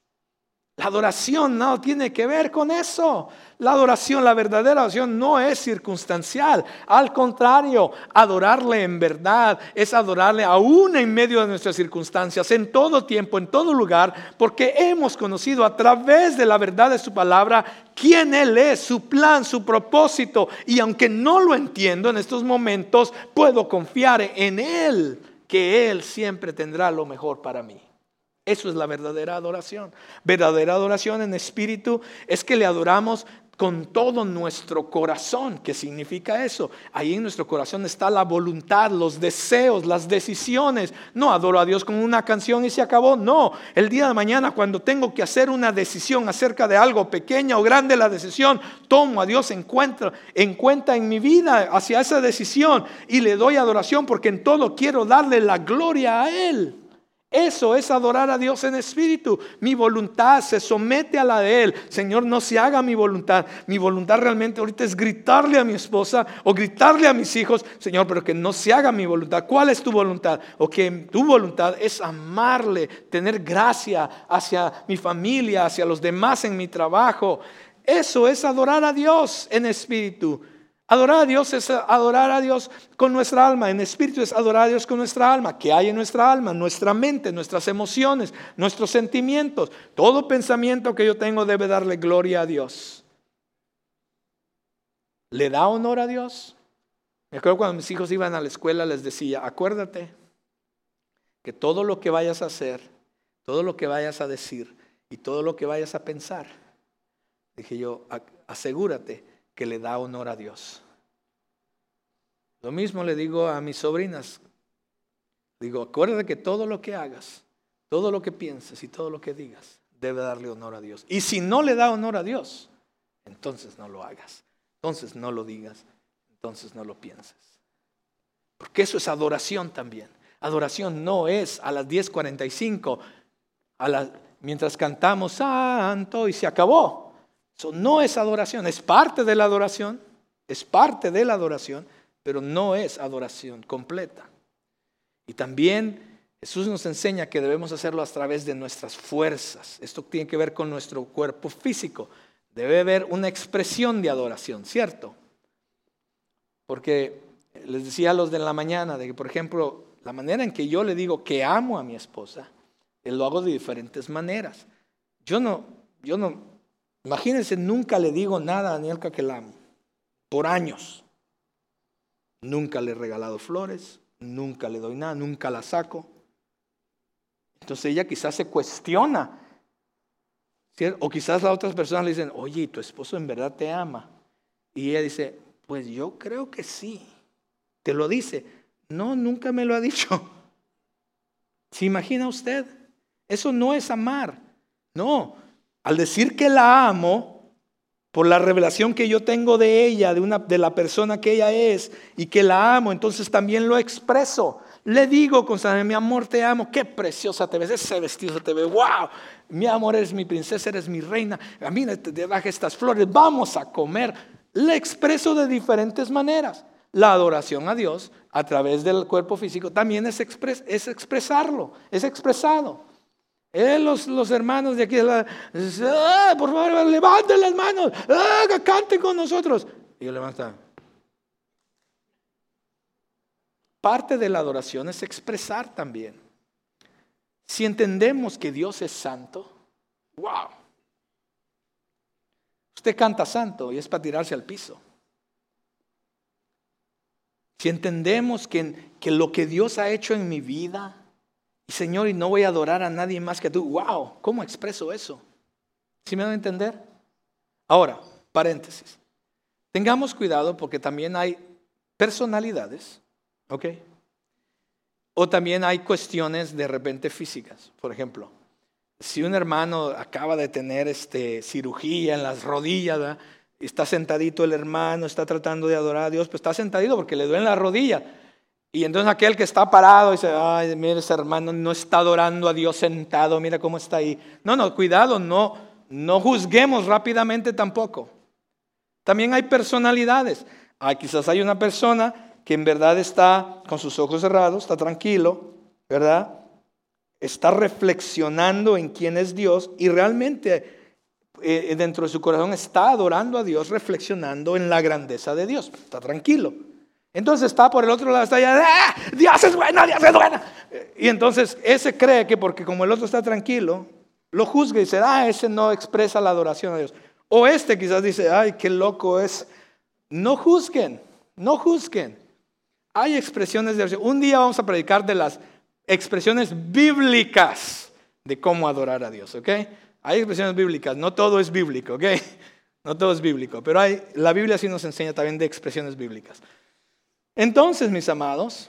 La adoración no tiene que ver con eso. La adoración, la verdadera adoración no es circunstancial. Al contrario, adorarle en verdad es adorarle aún en medio de nuestras circunstancias, en todo tiempo, en todo lugar, porque hemos conocido a través de la verdad de su palabra quién Él es, su plan, su propósito. Y aunque no lo entiendo en estos momentos, puedo confiar en Él, que Él siempre tendrá lo mejor para mí. Eso es la verdadera adoración. Verdadera adoración en espíritu es que le adoramos con todo nuestro corazón. ¿Qué significa eso? Ahí en nuestro corazón está la voluntad, los deseos, las decisiones. No adoro a Dios con una canción y se acabó. No, el día de mañana cuando tengo que hacer una decisión acerca de algo, pequeña o grande la decisión, tomo a Dios en cuenta, en cuenta en mi vida hacia esa decisión y le doy adoración porque en todo quiero darle la gloria a Él. Eso es adorar a Dios en espíritu. Mi voluntad se somete a la de Él. Señor, no se haga mi voluntad. Mi voluntad realmente ahorita es gritarle a mi esposa o gritarle a mis hijos, Señor, pero que no se haga mi voluntad. ¿Cuál es tu voluntad? O que tu voluntad es amarle, tener gracia hacia mi familia, hacia los demás en mi trabajo. Eso es adorar a Dios en espíritu. Adorar a Dios es adorar a Dios con nuestra alma. En espíritu es adorar a Dios con nuestra alma. ¿Qué hay en nuestra alma? Nuestra mente, nuestras emociones, nuestros sentimientos. Todo pensamiento que yo tengo debe darle gloria a Dios. ¿Le da honor a Dios? Me acuerdo cuando mis hijos iban a la escuela les decía, acuérdate que todo lo que vayas a hacer, todo lo que vayas a decir y todo lo que vayas a pensar, dije yo, asegúrate que le da honor a Dios. Lo mismo le digo a mis sobrinas. Digo, acuérdate que todo lo que hagas, todo lo que pienses y todo lo que digas debe darle honor a Dios. Y si no le da honor a Dios, entonces no lo hagas. Entonces no lo digas. Entonces no lo pienses. Porque eso es adoración también. Adoración no es a las diez cuarenta y cinco a la, mientras cantamos santo y se acabó. Eso no es adoración, es parte de la adoración, es parte de la adoración, pero no es adoración completa. Y también Jesús nos enseña que debemos hacerlo a través de nuestras fuerzas. Esto tiene que ver con nuestro cuerpo físico. Debe haber una expresión de adoración, ¿cierto? Porque les decía a los de la mañana, de que por ejemplo, la manera en que yo le digo que amo a mi esposa, lo hago de diferentes maneras. Yo no, yo no... Imagínense, nunca le digo nada a Anielka que la amo. Por años. Nunca le he regalado flores, nunca le doy nada, nunca la saco. Entonces ella quizás se cuestiona. ¿Cierto? O quizás las otras personas le dicen, oye, ¿tu esposo en verdad te ama? Y ella dice, pues yo creo que sí. ¿Te lo dice? No, nunca me lo ha dicho. ¿Se imagina usted? Eso no es amar. No. Al decir que la amo, por la revelación que yo tengo de ella, de, una, de la persona que ella es, y que la amo, entonces también lo expreso. Le digo constantemente, mi amor, te amo, qué preciosa te ves, ese vestido se te ve, wow, mi amor, eres mi princesa, eres mi reina, a mí te traje estas flores, vamos a comer. Le expreso de diferentes maneras. La adoración a Dios a través del cuerpo físico también es, expres, es expresarlo, es expresado. Eh, los, los hermanos de aquí, la, ah, por favor, levanten las manos, ah, canten con nosotros. Y yo levanto. Parte de la adoración es expresar también. Si entendemos que Dios es santo, wow. Usted canta santo y es para tirarse al piso. Si entendemos que, que lo que Dios ha hecho en mi vida, y Señor, y no voy a adorar a nadie más que tú. Wow, ¿cómo expreso eso? ¿Sí me van a entender? Ahora, paréntesis. Tengamos cuidado porque también hay personalidades, ¿ok? O también hay cuestiones de repente físicas. Por ejemplo, si un hermano acaba de tener este, cirugía en las rodillas, ¿verdad? Está sentadito el hermano, está tratando de adorar a Dios, pues está sentadito porque le duelen las rodillas. Y entonces aquel que está parado dice, ay, mira, ese hermano no está adorando a Dios sentado, mira cómo está ahí. No, no, cuidado, no, no juzguemos rápidamente tampoco. También hay personalidades. Ah, quizás hay una persona que en verdad está con sus ojos cerrados, está tranquilo, ¿verdad? Está reflexionando en quién es Dios y realmente eh, dentro de su corazón está adorando a Dios, reflexionando en la grandeza de Dios. Está tranquilo. Entonces está por el otro lado, está allá, ¡ah! Dios es bueno, Dios es bueno. Y entonces ese cree que porque como el otro está tranquilo, lo juzga y dice, ah, ese no expresa la adoración a Dios. O este quizás dice, ay, qué loco es. No juzguen, no juzguen. Hay expresiones de adoración. Un día vamos a predicar de las expresiones bíblicas de cómo adorar a Dios, ¿ok? Hay expresiones bíblicas, no todo es bíblico, ¿ok? No todo es bíblico, pero hay, la Biblia sí nos enseña también de expresiones bíblicas. Entonces, mis amados,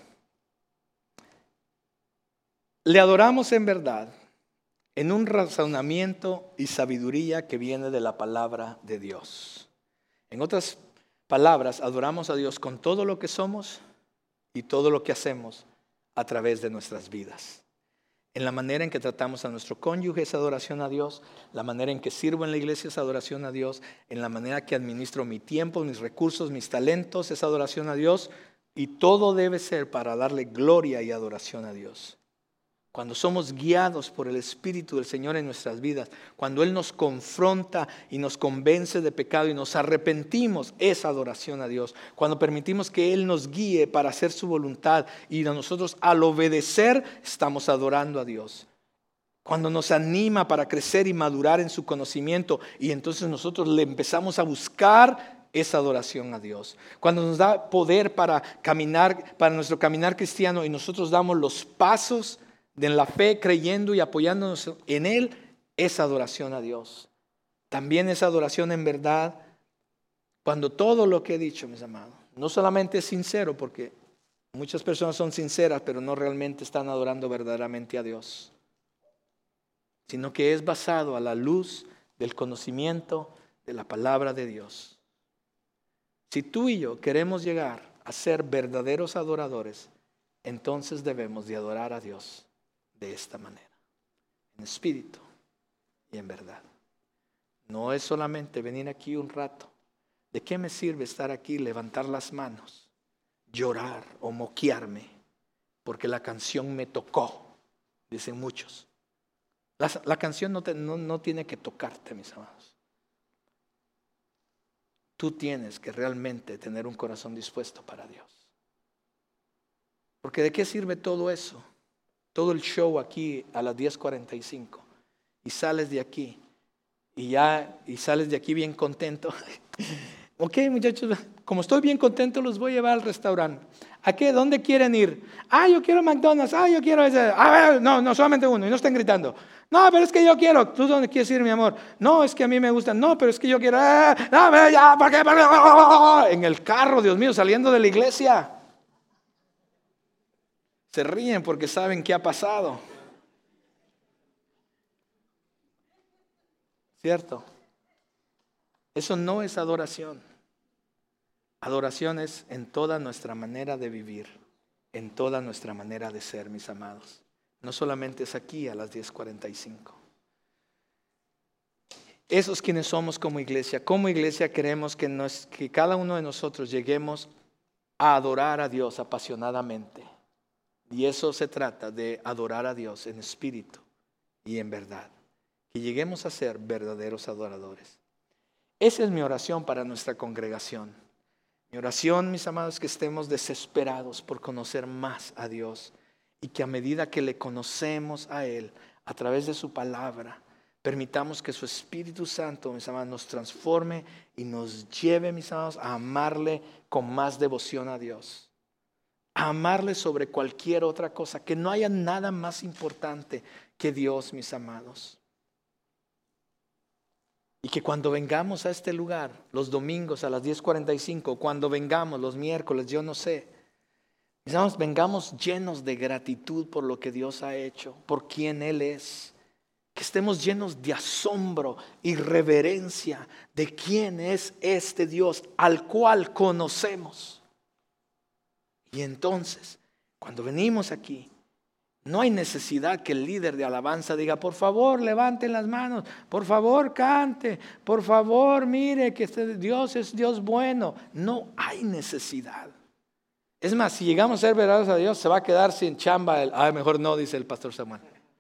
le adoramos en verdad, en un razonamiento y sabiduría que viene de la palabra de Dios. En otras palabras, adoramos a Dios con todo lo que somos y todo lo que hacemos a través de nuestras vidas. En la manera en que tratamos a nuestro cónyuge es adoración a Dios. La manera en que sirvo en la iglesia es adoración a Dios. En la manera que administro mi tiempo, mis recursos, mis talentos es adoración a Dios. Y todo debe ser para darle gloria y adoración a Dios. Cuando somos guiados por el Espíritu del Señor en nuestras vidas, cuando Él nos confronta y nos convence de pecado y nos arrepentimos, es adoración a Dios. Cuando permitimos que Él nos guíe para hacer su voluntad y nosotros al obedecer estamos adorando a Dios. Cuando nos anima para crecer y madurar en su conocimiento y entonces nosotros le empezamos a buscar, es adoración a Dios. Cuando nos da poder para caminar, para nuestro caminar cristiano y nosotros damos los pasos de la fe, creyendo y apoyándonos en Él, es adoración a Dios. También es adoración en verdad cuando todo lo que he dicho, mis amados, no solamente es sincero, porque muchas personas son sinceras, pero no realmente están adorando verdaderamente a Dios, sino que es basado a la luz del conocimiento de la palabra de Dios. Si tú y yo queremos llegar a ser verdaderos adoradores, entonces debemos de adorar a Dios de esta manera, en espíritu y en verdad. No es solamente venir aquí un rato. ¿De qué me sirve estar aquí, levantar las manos, llorar o moquearme porque la canción me tocó? Dicen muchos. La, la canción no, te, no, no tiene que tocarte, mis amados. Tú tienes que realmente tener un corazón dispuesto para Dios. Porque ¿de qué sirve todo eso? Todo el show aquí a las diez cuarenta y cinco y sales de aquí y ya y sales de aquí bien contento. Ok, muchachos, como estoy bien contento, los voy a llevar al restaurante. ¿A qué? ¿Dónde quieren ir? Ah, yo quiero McDonald's. Ah, yo quiero ese. Ah, no, no, solamente uno. Y no estén gritando. No, pero es que yo quiero. ¿Tú dónde quieres ir, mi amor? No, es que a mí me gusta. No, pero es que yo quiero. Ah, no, ya, ¿para qué? ¿Para qué? En el carro, Dios mío, saliendo de la iglesia. Se ríen porque saben qué ha pasado. ¿Cierto? Eso no es adoración. Adoración es en toda nuestra manera de vivir, en toda nuestra manera de ser, mis amados. No solamente es aquí a las diez cuarenta y cinco. Esos quienes somos como iglesia. Como iglesia queremos que, nos, que cada uno de nosotros lleguemos a adorar a Dios apasionadamente. Y eso se trata de adorar a Dios en espíritu y en verdad. Que lleguemos a ser verdaderos adoradores. Esa es mi oración para nuestra congregación. Mi oración, mis amados, es que estemos desesperados por conocer más a Dios. Y que a medida que le conocemos a Él, a través de su palabra, permitamos que su Espíritu Santo, mis amados, nos transforme y nos lleve, mis amados, a amarle con más devoción a Dios. A amarle sobre cualquier otra cosa, que no haya nada más importante que Dios, mis amados. Y que cuando vengamos a este lugar, los domingos a las diez cuarenta y cinco, cuando vengamos los miércoles, yo no sé, mis amados, vengamos llenos de gratitud por lo que Dios ha hecho, por quien Él es. Que estemos llenos de asombro y reverencia de quién es este Dios al cual conocemos. Y entonces, cuando venimos aquí, no hay necesidad que el líder de alabanza diga, por favor, levanten las manos, por favor, cante, por favor, mire que este Dios es Dios bueno. No hay necesidad. Es más, si llegamos a ser verdaderos a Dios, se va a quedar sin chamba. El, ah, mejor no, dice el pastor Samuel.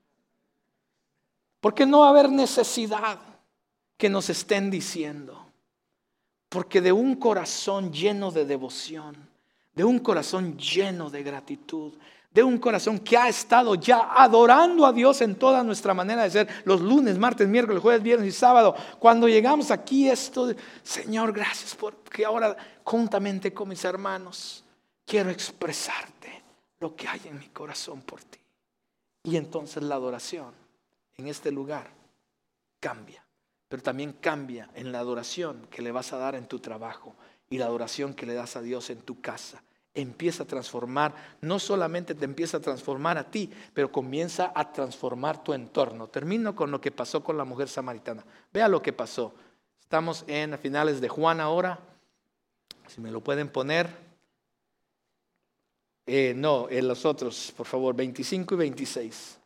Porque no va a haber necesidad que nos estén diciendo. Porque de un corazón lleno de devoción, de un corazón lleno de gratitud, de un corazón que ha estado ya adorando a Dios en toda nuestra manera de ser, los lunes, martes, miércoles, jueves, viernes y sábado. Cuando llegamos aquí, esto, Señor, gracias porque ahora juntamente con mis hermanos quiero expresarte lo que hay en mi corazón por ti. Y entonces la adoración en este lugar cambia. pero también cambia en la adoración que le vas a dar en tu trabajo y la adoración que le das a Dios en tu casa. Empieza a transformar, no solamente te empieza a transformar a ti, pero comienza a transformar tu entorno. Termino con lo que pasó con la mujer samaritana. Vea lo que pasó. Estamos en a finales de Juan ahora. Si me lo pueden poner. Eh, no, en los otros, por favor, veinticinco y veintiséis.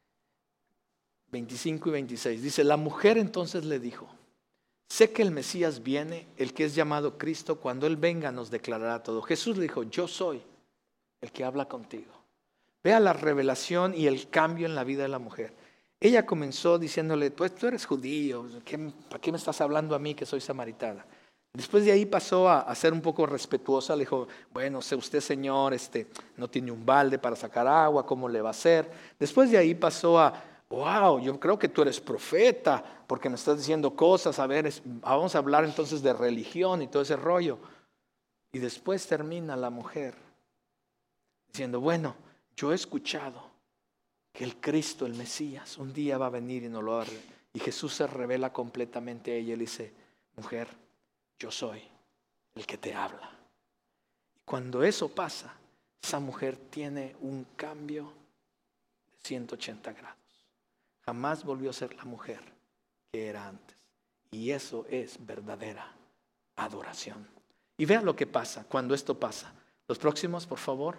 veinticinco y veintiséis. Dice, la mujer entonces le dijo, sé que el Mesías viene, el que es llamado Cristo, cuando Él venga nos declarará todo. Jesús le dijo, yo soy el que habla contigo. Vea la revelación y el cambio en la vida de la mujer. Ella comenzó diciéndole, pues tú eres judío, ¿qué, ¿para qué me estás hablando a mí que soy samaritana? Después de ahí pasó a, a ser un poco respetuosa, le dijo, bueno, sé usted señor, este, no tiene un balde para sacar agua, ¿cómo le va a hacer? Después de ahí pasó a, wow, yo creo que tú eres profeta, porque me estás diciendo cosas, a ver, es, vamos a hablar entonces de religión y todo ese rollo. Y después termina la mujer diciendo, bueno, yo he escuchado que el Cristo, el Mesías, un día va a venir y nos lo va a revelar. Y Jesús se revela completamente a ella y le dice, mujer, yo soy el que te habla. Y cuando eso pasa, esa mujer tiene un cambio de ciento ochenta grados. Jamás volvió a ser la mujer que era antes. Y eso es verdadera adoración. Y vean lo que pasa cuando esto pasa. Los próximos, por favor.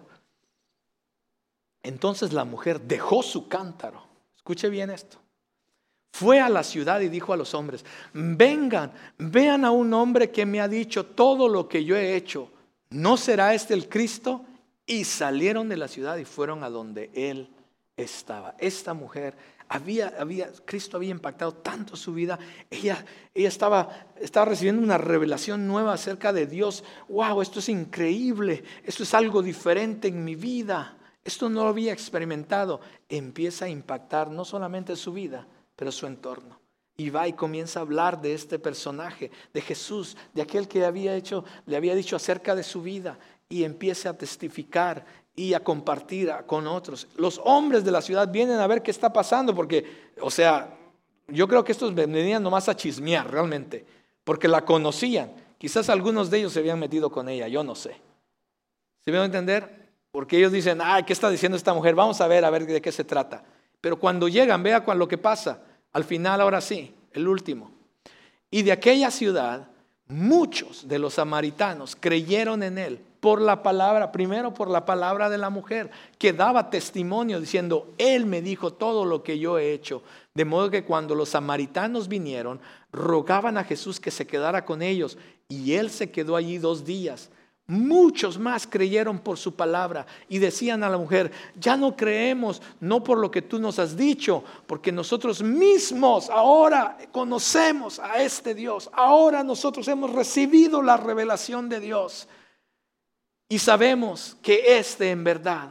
Entonces la mujer dejó su cántaro. Escuche bien esto. Fue a la ciudad y dijo a los hombres, vengan, vean a un hombre que me ha dicho todo lo que yo he hecho. ¿No será este el Cristo? Y salieron de la ciudad y fueron a donde él estaba. Esta mujer había, había, Cristo había impactado tanto su vida. Ella, ella estaba, estaba recibiendo una revelación nueva acerca de Dios. Wow, esto es increíble. Esto es algo diferente en mi vida. Esto no lo había experimentado. Empieza a impactar no solamente su vida, pero su entorno. Y va y comienza a hablar de este personaje, de Jesús, de aquel que había hecho, le había dicho acerca de su vida. Y empieza a testificar y a compartir con otros. Los hombres de la ciudad vienen a ver qué está pasando, porque, o sea, yo creo que estos venían nomás a chismear realmente, porque la conocían. Quizás algunos de ellos se habían metido con ella, yo no sé. ¿Se me va a entender? Porque ellos dicen, ay, ¿qué está diciendo esta mujer? Vamos a ver, a ver de qué se trata. Pero cuando llegan, vea lo que pasa. Al final, ahora sí, el último. Y de aquella ciudad, muchos de los samaritanos creyeron en él por la palabra, primero por la palabra de la mujer, que daba testimonio diciendo, él me dijo todo lo que yo he hecho. De modo que cuando los samaritanos vinieron, rogaban a Jesús que se quedara con ellos. Y él se quedó allí dos días. Muchos más creyeron por su palabra y decían a la mujer, ya no creemos, no por lo que tú nos has dicho, porque nosotros mismos ahora conocemos a este Dios. Ahora nosotros hemos recibido la revelación de Dios y sabemos que este en verdad,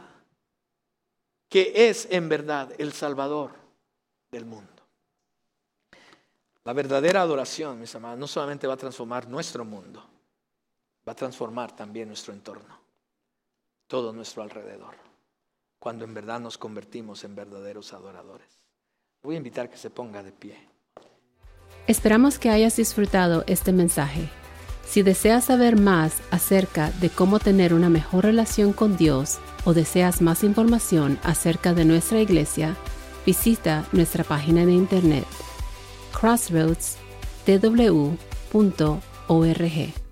que es en verdad el Salvador del mundo. La verdadera adoración, mis amados, no solamente va a transformar nuestro mundo, va a transformar también nuestro entorno, todo nuestro alrededor, cuando en verdad nos convertimos en verdaderos adoradores. Voy a invitar que se ponga de pie. Esperamos que hayas disfrutado este mensaje. Si deseas saber más acerca de cómo tener una mejor relación con Dios o deseas más información acerca de nuestra iglesia, visita nuestra página de internet crossroads t w punto org.